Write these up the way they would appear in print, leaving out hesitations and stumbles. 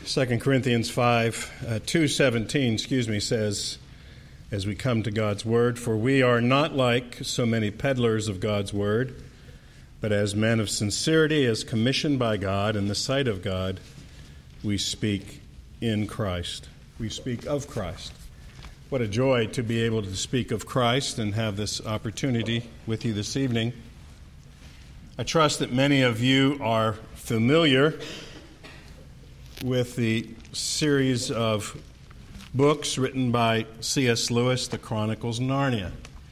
2 Corinthians 2:17, says, as we come to God's Word, "For we are not like so many peddlers of God's Word, but as men of sincerity, as commissioned by God in the sight of God, we speak in Christ." We speak of Christ. What a joy to be able to speak of Christ and have this opportunity with you this evening. I trust that many of you are familiar with the series of books written by C.S. Lewis, The Chronicles of Narnia.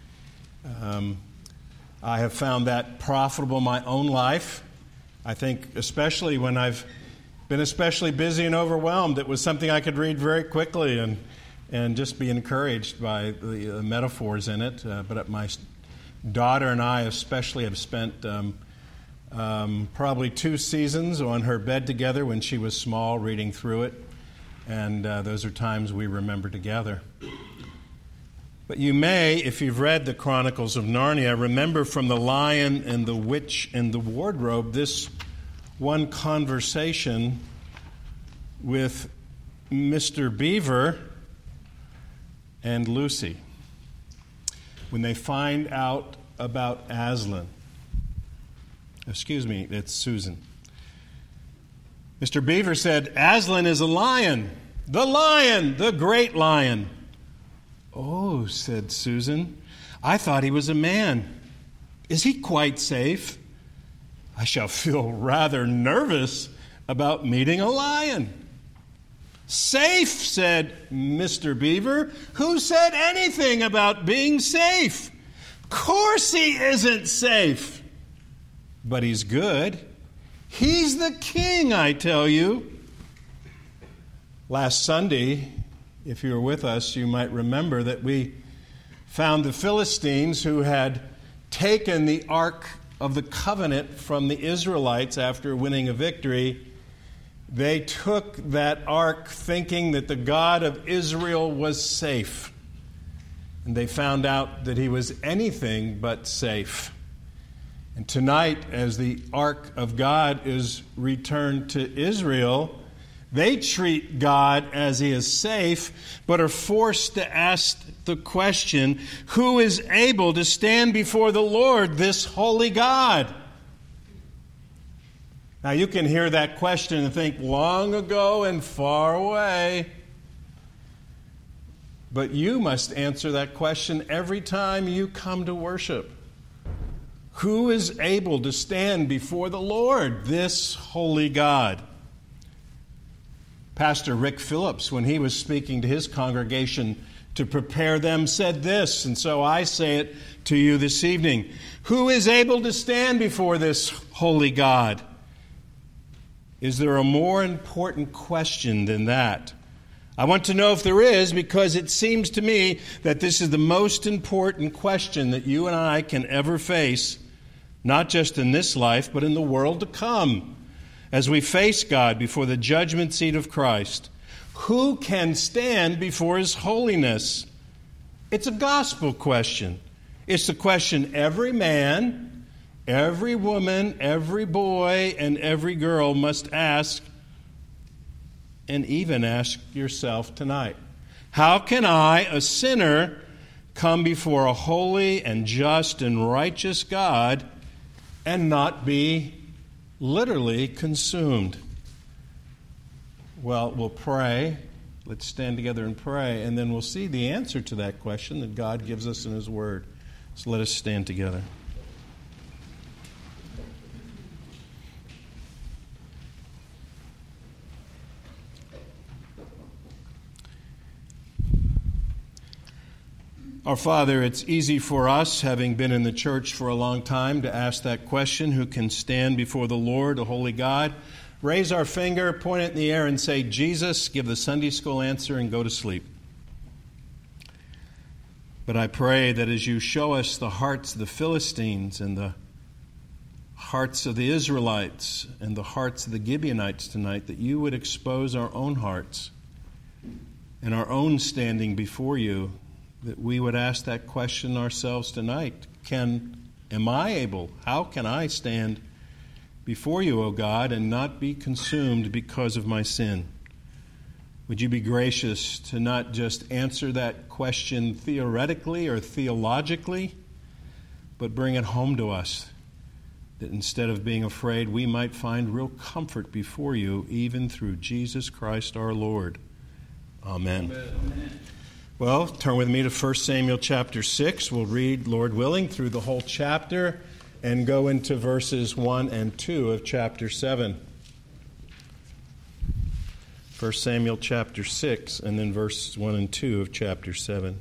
I have found that profitable in my own life. I think especially when I've been especially busy and overwhelmed, it was something I could read very quickly and just be encouraged by the metaphors in it. But my daughter and I especially have spent probably 2 seasons on her bed together when she was small, reading through it. And those are times we remember together. But you may, if you've read the Chronicles of Narnia, remember from The Lion and the Witch and the Wardrobe this one conversation with Mr. Beaver and Lucy when they find out about Aslan. It's Susan. Mr. Beaver said, "Aslan is a lion, the great lion." "Oh," said Susan, "I thought he was a man. Is he quite safe? I shall feel rather nervous about meeting a lion." "Safe," said Mr. Beaver. "Who said anything about being safe? Course he isn't safe. But he's good. He's the king, I tell you." Last Sunday, if you were with us, you might remember that we found the Philistines who had taken the Ark of the Covenant from the Israelites after winning a victory. They took that ark thinking that the God of Israel was safe. And they found out that he was anything but safe. And tonight, as the Ark of God is returned to Israel, they treat God as he is safe, but are forced to ask the question, who is able to stand before the Lord, this holy God? Now you can hear that question and think, long ago and far away. But you must answer that question every time you come to worship. Who is able to stand before the Lord, this holy God? Pastor Rick Phillips, when he was speaking to his congregation to prepare them, said this, and so I say it to you this evening. Who is able to stand before this holy God? Is there a more important question than that? I want to know if there is, because it seems to me that this is the most important question that you and I can ever face, not just in this life, but in the world to come, as we face God before the judgment seat of Christ. Who can stand before his holiness? It's a gospel question. It's the question every man, every woman, every boy, and every girl must ask, and even ask yourself tonight. How can I, a sinner, come before a holy and just and righteous God and not be literally consumed? Well, we'll pray. Let's stand together and pray, and then we'll see the answer to that question that God gives us in his word. So let us stand together. Our Father, it's easy for us, having been in the church for a long time, to ask that question, who can stand before the Lord, a holy God? Raise our finger, point it in the air, and say, Jesus, give the Sunday school answer and go to sleep. But I pray that as you show us the hearts of the Philistines and the hearts of the Israelites and the hearts of the Gibeonites tonight, that you would expose our own hearts and our own standing before you, that we would ask that question ourselves tonight. Am I able? How can I stand before you, O God, and not be consumed because of my sin? would you be gracious to not just answer that question theoretically or theologically, but bring it home to us, that instead of being afraid, we might find real comfort before you, even through Jesus Christ our Lord. Amen. Amen. Well, turn with me to 1 Samuel chapter 6. We'll read, Lord willing, through the whole chapter and go into verses 1 and 2 of chapter 7. 1 Samuel chapter 6 and then verses 1 and 2 of chapter 7.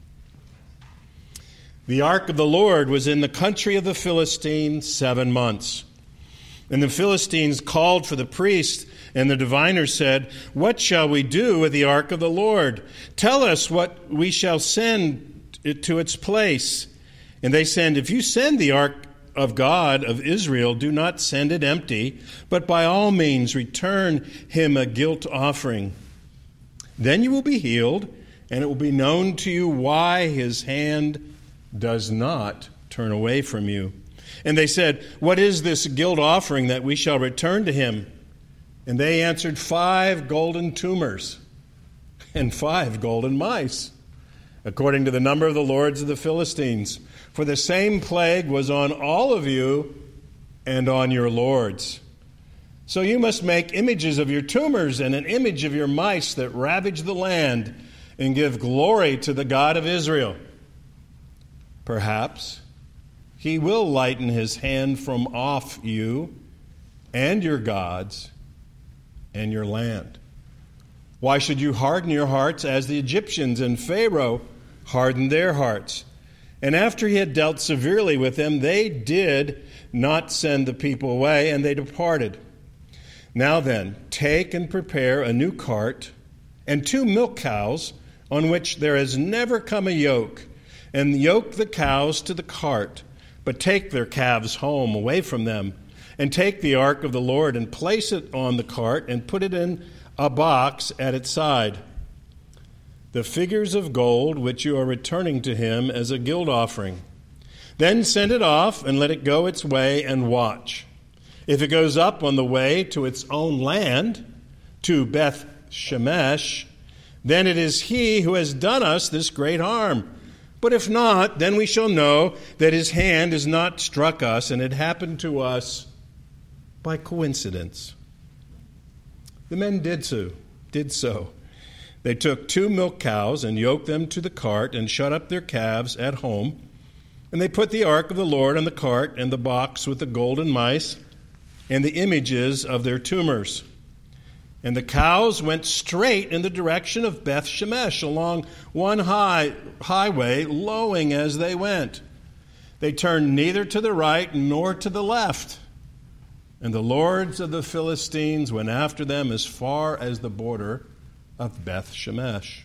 The ark of the Lord was in the country of the Philistines 7 months. And the Philistines called for the priests, and the diviners said, "What shall we do with the ark of the Lord? Tell us what we shall send it to its place." And they said, "If you send the ark of God of Israel, do not send it empty, but by all means return him a guilt offering. Then you will be healed, and it will be known to you why his hand does not turn away from you." And they said, "What is this guilt offering that we shall return to him?" And they answered, 5 golden tumors and 5 golden mice, according to the number of the lords of the Philistines. For the same plague was on all of you and on your lords. So you must make images of your tumors and an image of your mice that ravage the land, and give glory to the God of Israel. Perhaps he will lighten his hand from off you and your gods and your land. Why should you harden your hearts as the Egyptians and Pharaoh hardened their hearts? And after he had dealt severely with them, they did not send the people away, and they departed. Now then, take and prepare a new cart and 2 milk cows on which there has never come a yoke, and yoke the cows to the cart, but take their calves home away from them, and take the ark of the Lord and place it on the cart and put it in a box at its side. The figures of gold which you are returning to him as a guilt offering. Then send it off and let it go its way and watch. If it goes up on the way to its own land, to Beth Shemesh, then it is he who has done us this great harm. But if not, then we shall know that his hand has not struck us, and it happened to us by coincidence." The men did so. They took 2 milk cows and yoked them to the cart and shut up their calves at home. And they put the ark of the Lord on the cart and the box with the golden mice and the images of their tumors. And the cows went straight in the direction of Beth Shemesh along one highway, lowing as they went. They turned neither to the right nor to the left. And the lords of the Philistines went after them as far as the border of Beth Shemesh.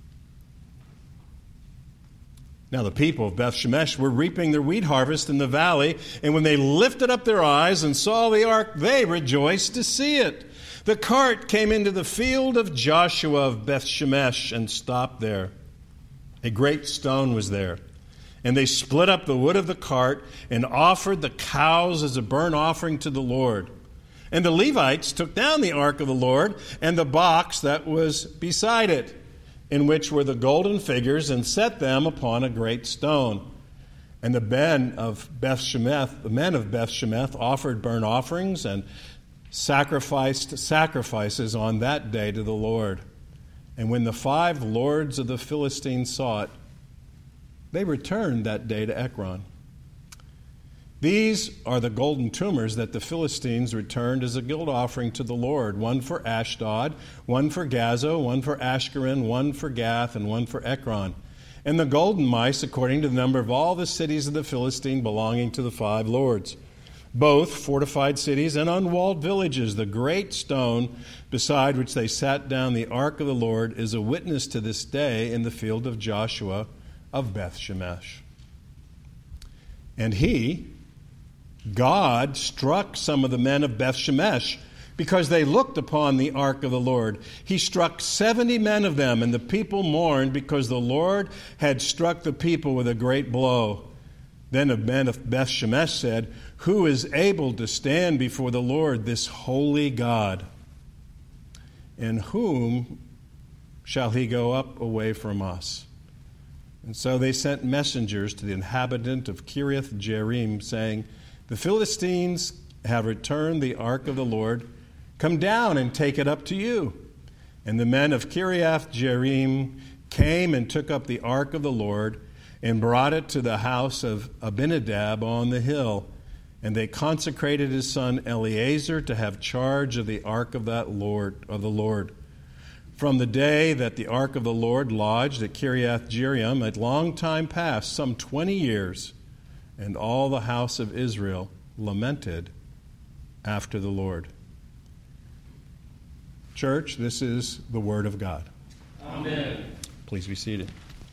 Now the people of Beth Shemesh were reaping their wheat harvest in the valley, and when they lifted up their eyes and saw the ark, they rejoiced to see it. The cart came into the field of Joshua of Beth Shemesh and stopped there. A great stone was there, and they split up the wood of the cart and offered the cows as a burnt offering to the Lord. And the Levites took down the ark of the Lord and the box that was beside it, in which were the golden figures, and set them upon a great stone. And the men of Beth Shemeth offered burnt offerings and sacrificed sacrifices on that day to the Lord. And when the 5 lords of the Philistines saw it, they returned that day to Ekron. These are the golden tumors that the Philistines returned as a guilt offering to the Lord, 1 for Ashdod, 1 for Gaza, 1 for Ashkelon, 1 for Gath, and 1 for Ekron. And the golden mice according to the number of all the cities of the Philistine belonging to the 5 lords, both fortified cities and unwalled villages. The great stone beside which they sat down the ark of the Lord is a witness to this day in the field of Joshua of Beth Shemesh. And God struck some of the men of Beth Shemesh because they looked upon the ark of the Lord. He struck 70 men of them, and the people mourned because the Lord had struck the people with a great blow. Then the men of Beth Shemesh said, "Who is able to stand before the Lord, this holy God? In whom shall he go up away from us. And so they sent messengers to the inhabitant of Kiriath Jearim, saying, the Philistines have returned the ark of the Lord. Come down and take it up to you. And the men of Kiriath Jearim came and took up the ark of the Lord and brought it to the house of Abinadab on the hill. And they consecrated his son Eleazar to have charge of the ark of the Lord. From the day that the ark of the Lord lodged at Kiriath Jearim, a long time passed, some 20 years, and all the house of Israel lamented after the Lord. Church, this is the word of God. Amen. Please be seated.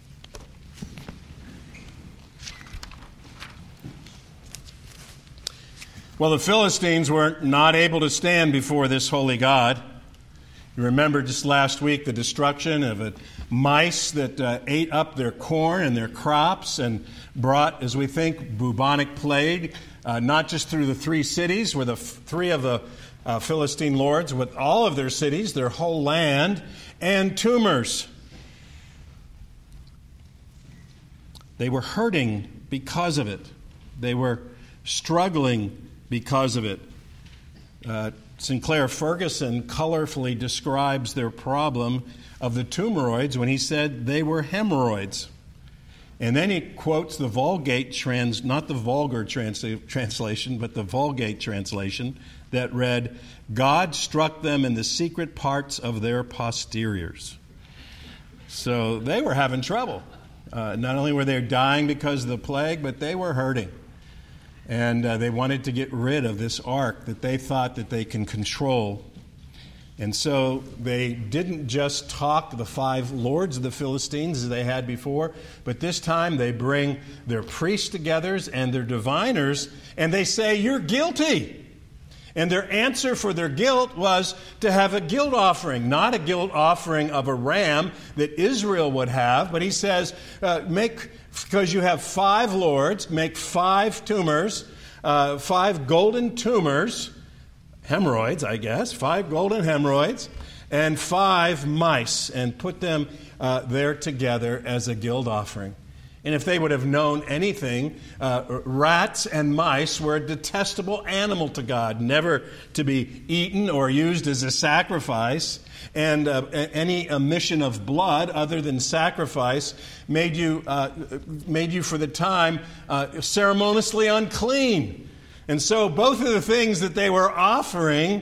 Well, the Philistines were not able to stand before this holy God. You remember just last week the destruction of mice that ate up their corn and their crops and brought, as we think, bubonic plague, not just through the three cities where the three of the Philistine lords, with all of their cities, their whole land, and tumors. They were hurting because of it. They were struggling because of it. Sinclair Ferguson colorfully describes their problem of the tumoroids when he said they were hemorrhoids. And then he quotes the Vulgate not the vulgar translation, but the Vulgate translation that read, God struck them in the secret parts of their posteriors. So they were having trouble. Not only were they dying because of the plague, but they were hurting. And they wanted to get rid of this ark that they thought that they can control. And so they didn't just talk the 5 lords of the Philistines as they had before, but this time they bring their priests together and their diviners, and they say, you're guilty. And their answer for their guilt was to have a guilt offering, not a guilt offering of a ram that Israel would have, but he says, because you have 5 lords, make 5 tumors, 5 golden tumors, hemorrhoids, I guess, 5 golden hemorrhoids, and 5 mice, and put them there together as a guilt offering. And if they would have known anything, rats and mice were a detestable animal to God, never to be eaten or used as a sacrifice. And any emission of blood other than sacrifice made you for the time ceremoniously unclean. And so both of the things that they were offering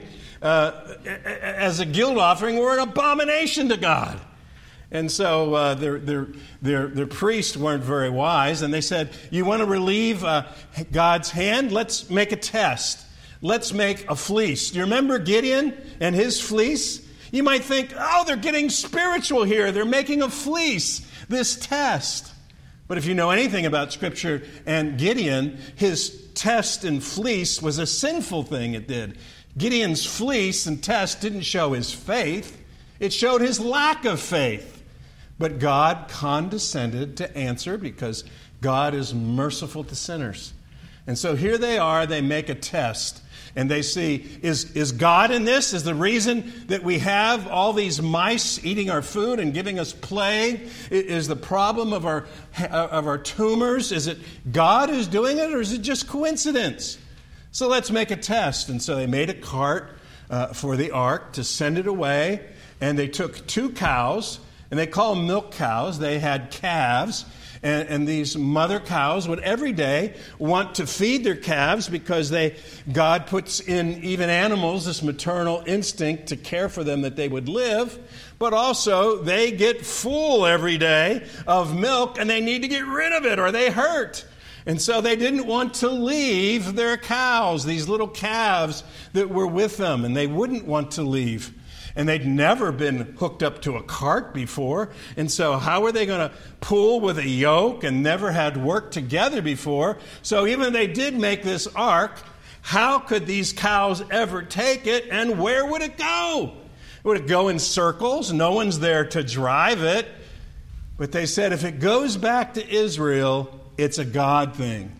as a guilt offering were an abomination to God. And so their priests weren't very wise, and they said, you want to relieve God's hand? Let's make a test. Let's make a fleece. Do you remember Gideon and his fleece? You might think, oh, they're getting spiritual here. They're making a fleece, this test. But if you know anything about Scripture and Gideon, his test and fleece was a sinful thing it did. Gideon's fleece and test didn't show his faith. It showed his lack of faith. But God condescended to answer because God is merciful to sinners. And so here they are, they make a test. And they see, is God in this? Is the reason that we have all these mice eating our food and giving us plague? Is the problem of our tumors? Is it God who's doing it, or is it just coincidence? So let's make a test. And so they made a cart for the ark to send it away. And they took 2 cows, and they call them milk cows. They had calves. And these mother cows would every day want to feed their calves because God puts in even animals this maternal instinct to care for them that they would live. But also they get full every day of milk and they need to get rid of it or they hurt. And so they didn't want to leave their cows, these little calves that were with them, and they wouldn't want to leave. And they'd never been hooked up to a cart before. And so how were they going to pull with a yoke and never had worked together before? So even if they did make this ark, how could these cows ever take it, and where would it go? Would it go in circles? No one's there to drive it. But they said if it goes back to Israel, it's a God thing.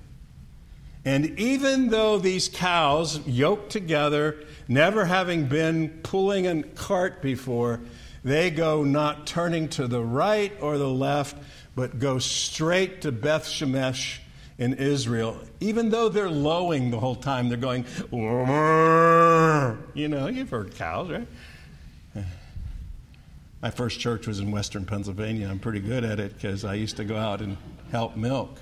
And even though these cows, yoked together, never having been pulling a cart before, They go not turning to the right or the left, but go straight to Beth Shemesh in Israel. Even though they're lowing the whole time, they're going, you know, you've heard cows, right? My first church was in western Pennsylvania. I'm pretty good at it because I used to go out and help milk.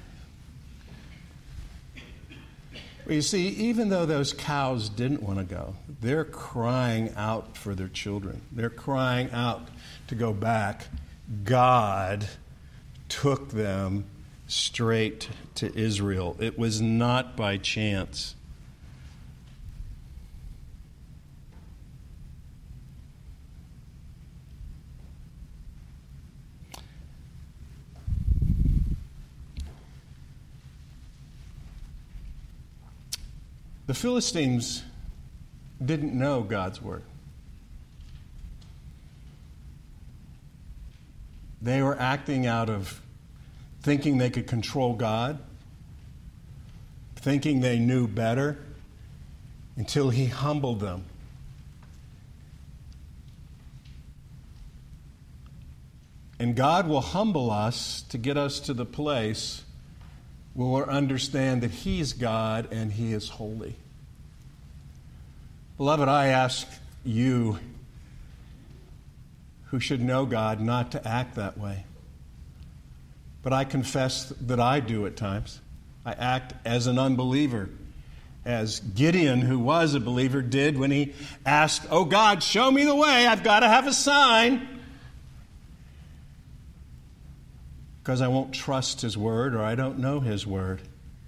Well, you see, even though those cows didn't want to go, they're crying out for their children. They're crying out to go back. God took them straight to Israel. It was not by chance. The Philistines didn't know God's word. They were acting out of thinking they could control God, thinking they knew better, until he humbled them. And God will humble us to get us to the place where we'll understand that he's God and he is holy. Beloved, I ask you, who should know God, not to act that way. But I confess that I do at times. I act as an unbeliever, as Gideon, who was a believer, did when he asked, "Oh God, show me the way. I've got to have a sign." Because I won't trust his word, or I don't know his word.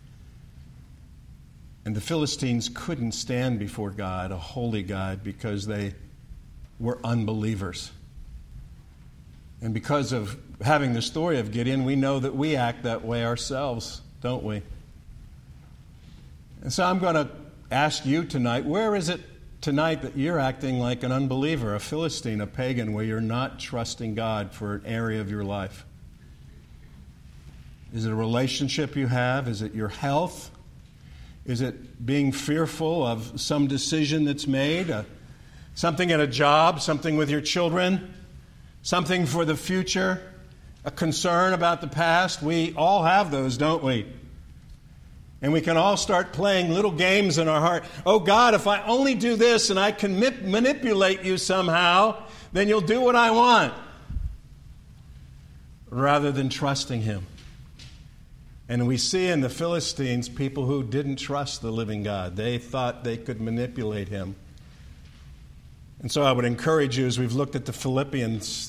And the Philistines couldn't stand before God, a holy God, because they were unbelievers. And because of having the story of Gideon, we know that we act that way ourselves, don't we? And so I'm going to ask you tonight, where is it tonight that you're acting like an unbeliever, a Philistine, a pagan, where you're not trusting God for an area of your life? Is it a relationship you have? Is it your health? Is it being fearful of some decision that's made? Something at a job? Something with your children? Something for the future? A concern about the past? We all have those, don't we? And we can all start playing little games in our heart. Oh God, if I only do this and I can manipulate you somehow, then you'll do what I want. Rather than trusting him. And we see in the Philistines people who didn't trust the living God. They thought they could manipulate him. And so I would encourage you, as we've looked at the Philistines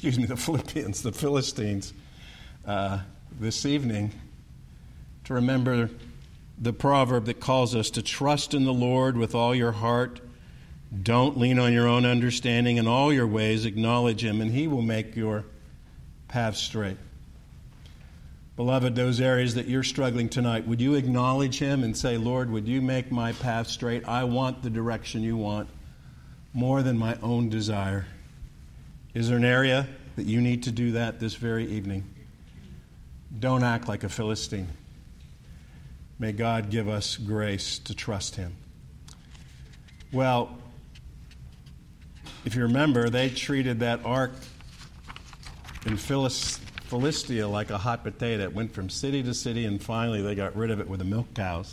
this evening, to remember the proverb that calls us to trust in the Lord with all your heart. Don't lean on your own understanding. In all your ways acknowledge him, and he will make your path straight. Beloved, those areas that you're struggling tonight, would you acknowledge him and say, Lord, would you make my path straight? I want the direction you want more than my own desire. Is there an area that you need to do that this very evening? Don't act like a Philistine. May God give us grace to trust him. Well, if you remember, they treated that ark in Philistia like a hot potato. It went from city to city, and finally they got rid of it with the milk cows.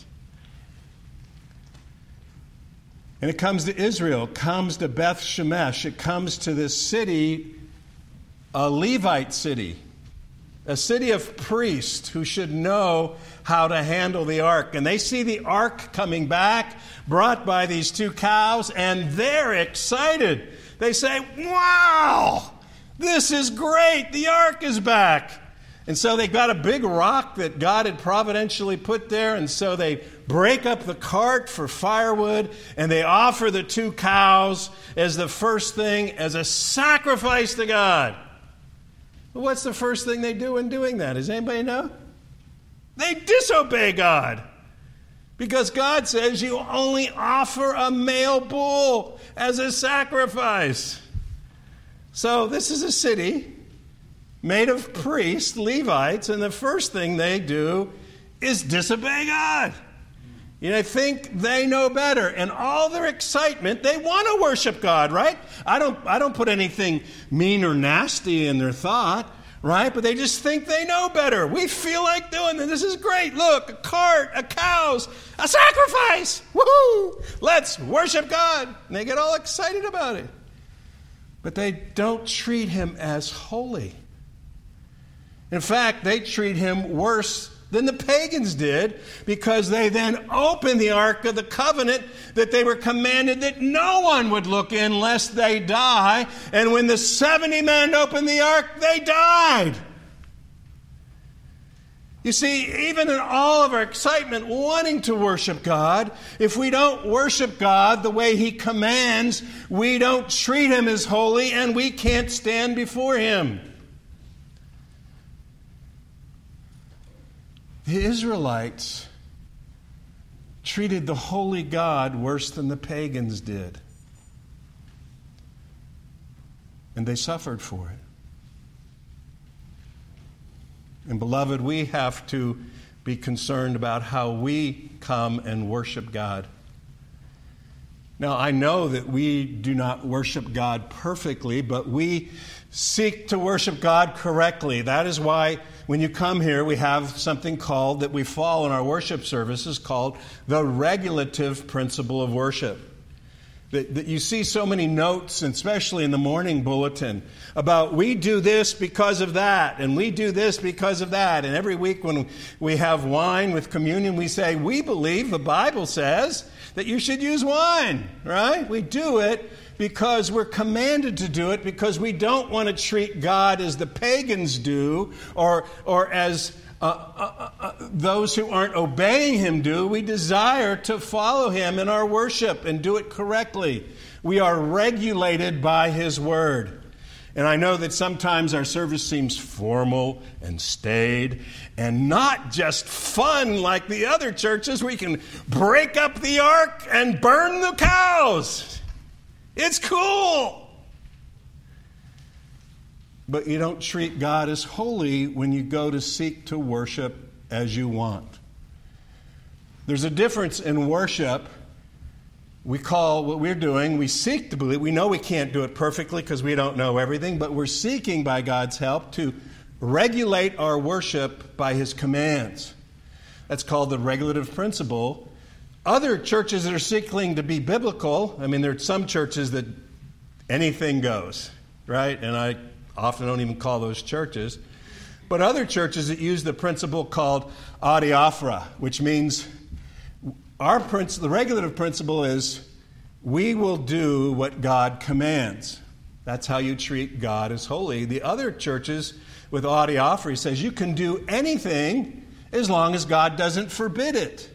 And it comes to Israel, comes to Beth Shemesh. It comes to this city, a Levite city, a city of priests who should know how to handle the ark. And they see the ark coming back, brought by these two cows, and they're excited. They say, wow! This is great. The ark is back. And so they got a big rock that God had providentially put there. And so they break up the cart for firewood. And they offer the two cows as the first thing, as a sacrifice to God. But what's the first thing they do in doing that? Does anybody know? They disobey God. Because God says you only offer a male bull as a sacrifice. So this is a city made of priests, Levites, and the first thing they do is disobey God. They think they know better. And all their excitement, they want to worship God, right? I don't put anything mean or nasty in their thought, right? But they just think they know better. We feel like doing this. This is great. Look, a cart, a cows, a sacrifice. Woohoo! Let's worship God. And they get all excited about it. But they don't treat him as holy. In fact, they treat him worse than the pagans did, because they then opened the Ark of the Covenant that they were commanded that no one would look in lest they die. And when the 70 men opened the Ark, they died. You see, even in all of our excitement wanting to worship God, if we don't worship God the way he commands, we don't treat him as holy, and we can't stand before him. The Israelites treated the holy God worse than the pagans did. And they suffered for it. And beloved, we have to be concerned about how we come and worship God. Now, I know that we do not worship God perfectly, but we seek to worship God correctly. That is why when you come here, we have something called, that we follow in our worship services, called the regulative principle of worship. That you see so many notes, and especially in the morning bulletin, about we do this because of that, and we do this because of that. And every week when we have wine with communion, we say, we believe the Bible says that you should use wine, right? We do it because we're commanded to do it, because we don't want to treat God as the pagans do, or as those who aren't obeying him do. We desire to follow him in our worship and do it correctly. We are regulated by his word. And I know that sometimes our service seems formal and staid and not just fun like the other churches where you can break up the ark and burn the cows. It's cool. But you don't treat God as holy when you go to seek to worship as you want. There's a difference in worship. We call what we're doing, we seek to believe. We know we can't do it perfectly because we don't know everything, but we're seeking by God's help to regulate our worship by his commands. That's called the regulative principle. Other churches that are seeking to be biblical, there are some churches that anything goes, right? And I often don't even call those churches. But other churches that use the principle called adiaphora, which means the regulative principle is we will do what God commands. That's how you treat God as holy. The other churches with adiaphora says you can do anything as long as God doesn't forbid it.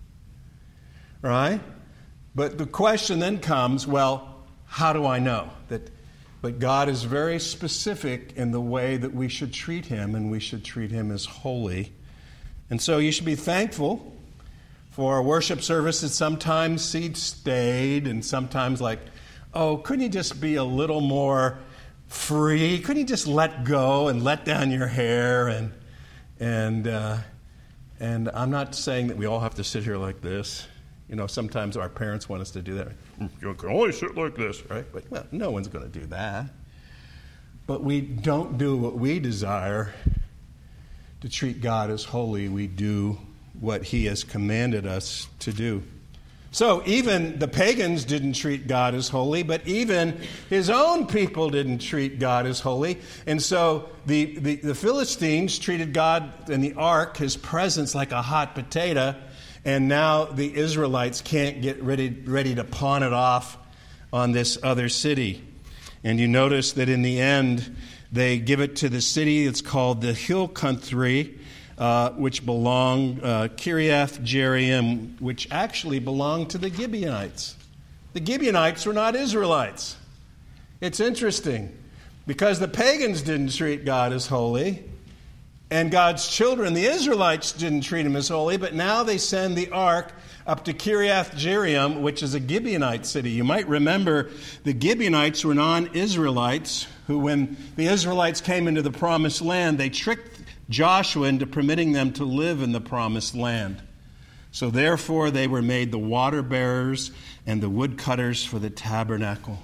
Right? But the question then comes, well, how do I know that? But God is very specific in the way that we should treat him, and we should treat him as holy. And so you should be thankful for a worship service that sometimes seems staid, and sometimes like, oh, couldn't you just be a little more free? Couldn't you just let go and let down your hair? And I'm not saying that we all have to sit here like this. Sometimes our parents want us to do that. You can only sit like this, right? But well, no one's going to do that. But we don't do what we desire to treat God as holy. We do what he has commanded us to do. So even the pagans didn't treat God as holy, but even his own people didn't treat God as holy. And so the Philistines treated God and the ark, his presence, like a hot potato. And now the Israelites can't get ready to pawn it off on this other city. And you notice that in the end, they give it to the city that's called the hill country, which belonged, Kiriath Jearim, which actually belonged to the Gibeonites. The Gibeonites were not Israelites. It's interesting, because the pagans didn't treat God as holy, and God's children, the Israelites, didn't treat him as holy, but now they send the ark up to Kiriath Jearim, which is a Gibeonite city. You might remember the Gibeonites were non-Israelites who, when the Israelites came into the promised land, they tricked Joshua into permitting them to live in the promised land. So therefore they were made the water bearers and the woodcutters for the tabernacle.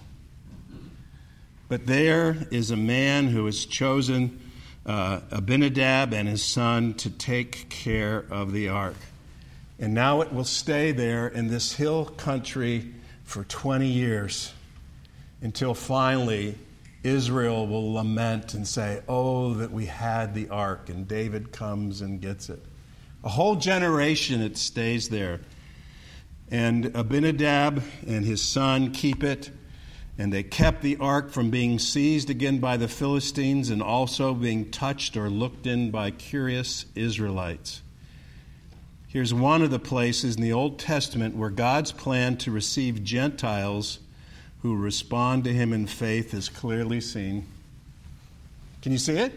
But there is a man who has chosen Abinadab and his son to take care of the ark. And now it will stay there in this hill country for 20 years until finally Israel will lament and say, "Oh, that we had the ark," and David comes and gets it. A whole generation it stays there. And Abinadab and his son keep it, and they kept the ark from being seized again by the Philistines and also being touched or looked in by curious Israelites. Here's one of the places in the Old Testament where God's plan to receive Gentiles who respond to him in faith is clearly seen. Can you see it?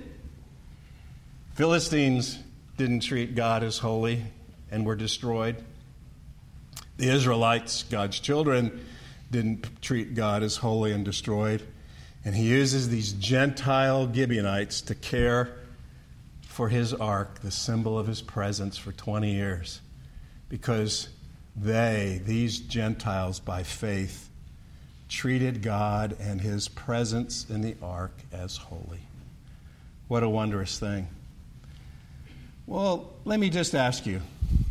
Philistines didn't treat God as holy and were destroyed. The Israelites, God's children, didn't treat God as holy and destroyed. And he uses these Gentile Gibeonites to care for his ark, the symbol of his presence, for 20 years. Because these Gentiles, by faith, treated God and his presence in the ark as holy. What a wondrous thing. Well, let me just ask you,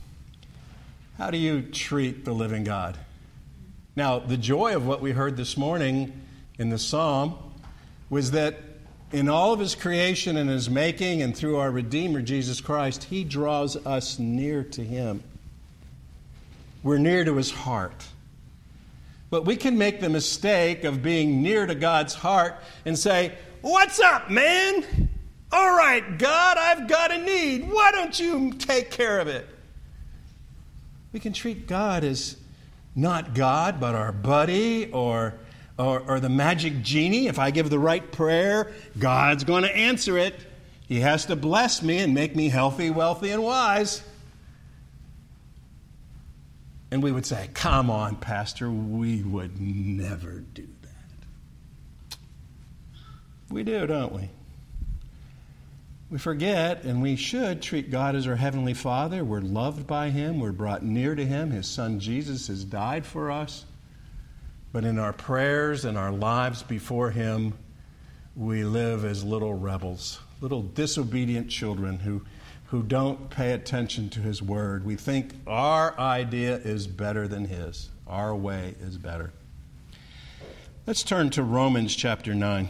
how do you treat the living God? Now, the joy of what we heard this morning in the psalm was that in all of his creation and his making and through our Redeemer, Jesus Christ, he draws us near to him. We're near to his heart. But we can make the mistake of being near to God's heart and say, "What's up, man? All right, God, I've got a need. Why don't you take care of it?" We can treat God as not God, but our buddy or the magic genie. If I give the right prayer, God's going to answer it. He has to bless me and make me healthy, wealthy, and wise. And we would say, "Come on, Pastor, we would never do that." We do, don't we? We forget, and we should treat God as our Heavenly Father. We're loved by him. We're brought near to him. His Son Jesus has died for us. But in our prayers and our lives before him, we live as little rebels, little disobedient children who don't pay attention to his word. We think our idea is better than his. Our way is better. Let's turn to Romans chapter 9.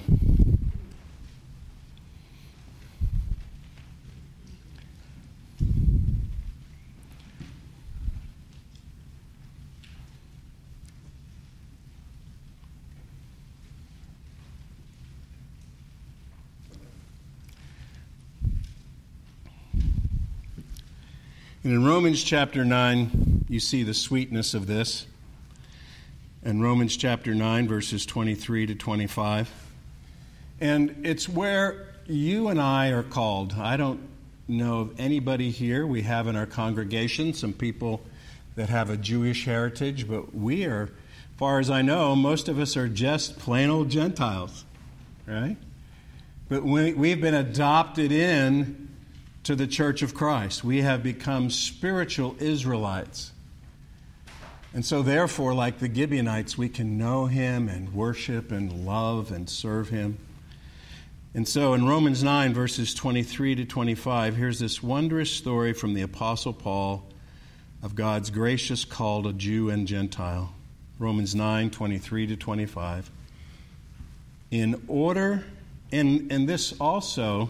And in Romans chapter 9, you see the sweetness of this. In Romans chapter 9, verses 23 to 25. And it's where you and I are called. I don't know of anybody here. We have in our congregation some people that have a Jewish heritage, but we are, as far as I know, most of us are just plain old Gentiles, right? But we've been adopted in to the church of Christ. We have become spiritual Israelites. And so therefore, like the Gibeonites, we can know him and worship and love and serve him. And so in Romans 9, verses 23 to 25, here's this wondrous story from the Apostle Paul of God's gracious call to Jew and Gentile. Romans 9, 23 to 25. In order, and this also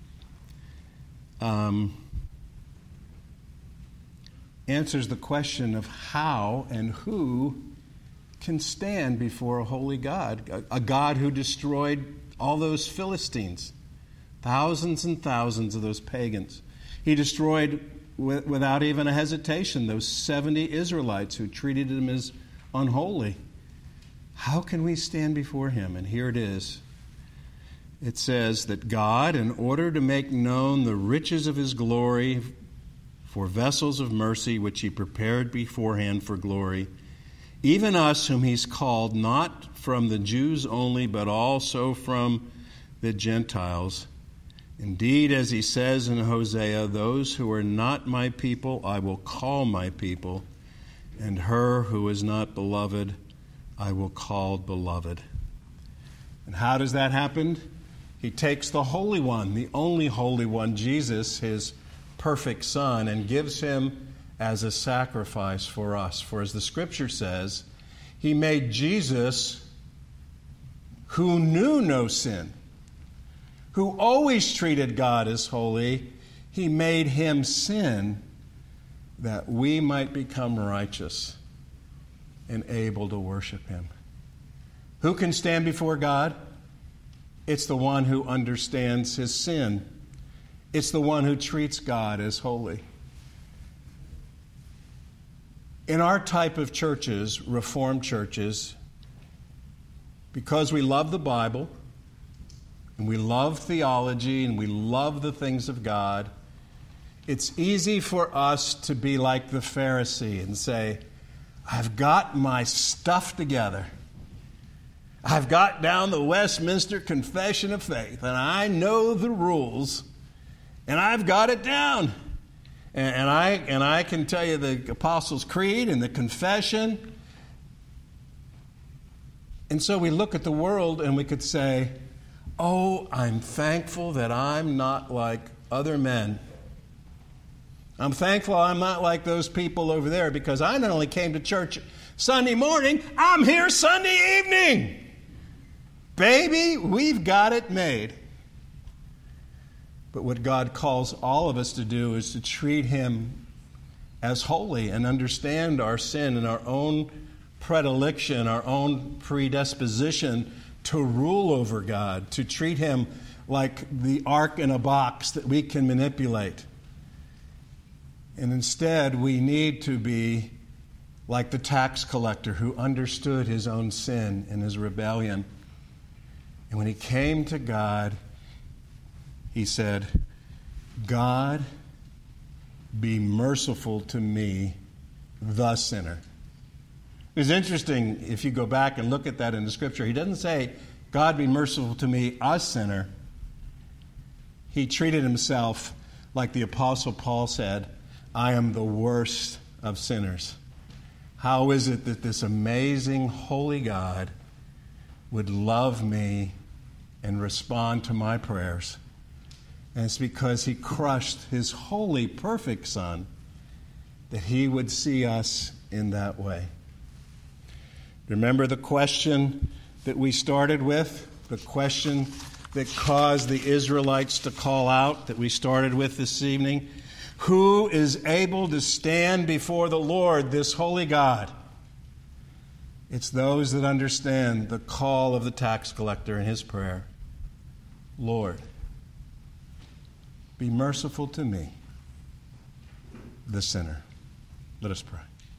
answers the question of how and who can stand before a holy God, a God who destroyed all those Philistines, thousands and thousands of those pagans. He destroyed, without even a hesitation, those 70 Israelites who treated him as unholy. How can we stand before him? And here it is. It says that God, in order to make known the riches of his glory for vessels of mercy, which he prepared beforehand for glory, even us whom he's called, not from the Jews only, but also from the Gentiles. Indeed, as he says in Hosea, those who are not my people I will call my people, and her who is not beloved I will call beloved. And how does that happen? He takes the Holy One, the only Holy One, Jesus, his perfect Son, and gives him as a sacrifice for us. For as the Scripture says, he made Jesus, who knew no sin, who always treated God as holy, he made him sin that we might become righteous and able to worship him. Who can stand before God? It's the one who understands his sin. It's the one who treats God as holy. In our type of churches, Reformed churches, because we love the Bible, and we love theology, and we love the things of God, it's easy for us to be like the Pharisee and say, I've got my stuff together. I've got down the Westminster Confession of Faith, and I know the rules, and I've got it down. And I can tell you the Apostles' Creed and the Confession. And so we look at the world and we could say, oh, I'm thankful that I'm not like other men. I'm thankful I'm not like those people over there, because I not only came to church Sunday morning, I'm here Sunday evening. Baby, we've got it made. But what God calls all of us to do is to treat him as holy and understand our sin and our own predilection, our own predisposition to rule over God, to treat him like the ark in a box that we can manipulate. And instead, we need to be like the tax collector who understood his own sin and his rebellion. And when he came to God, he said, God, be merciful to me, the sinner. It's interesting, if you go back and look at that in the Scripture, he doesn't say, God, be merciful to me, a sinner. He treated himself like the Apostle Paul said, I am the worst of sinners. How is it that this amazing, holy God would love me and respond to my prayers? And it's because he crushed his holy, perfect Son that he would see us in that way. Remember the question that we started with? The question that caused the Israelites to call out, that we started with this evening? Who is able to stand before the Lord, this holy God? It's those that understand the call of the tax collector in his prayer. Lord, be merciful to me, the sinner. Let us pray.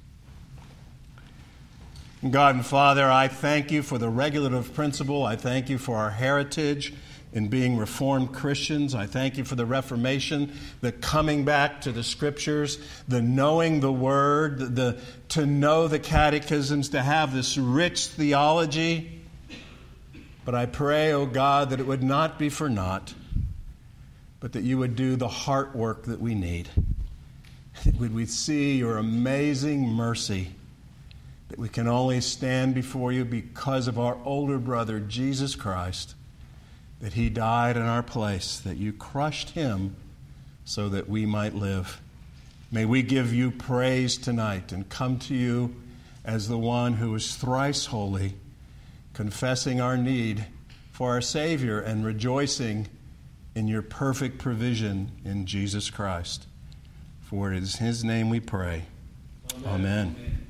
God and Father, I thank you for the regulative principle. I thank you for our heritage in being Reformed Christians. I thank you for the Reformation, the coming back to the Scriptures, the knowing the Word, to know the catechisms, to have this rich theology. But I pray, O God, that it would not be for naught, but that you would do the heart work that we need. That we see your amazing mercy, that we can only stand before you because of our older brother, Jesus Christ, that he died in our place, that you crushed him so that we might live. May we give you praise tonight and come to you as the one who is thrice holy, confessing our need for our Savior and rejoicing in your perfect provision in Jesus Christ. For it is his name we pray. Amen. Amen.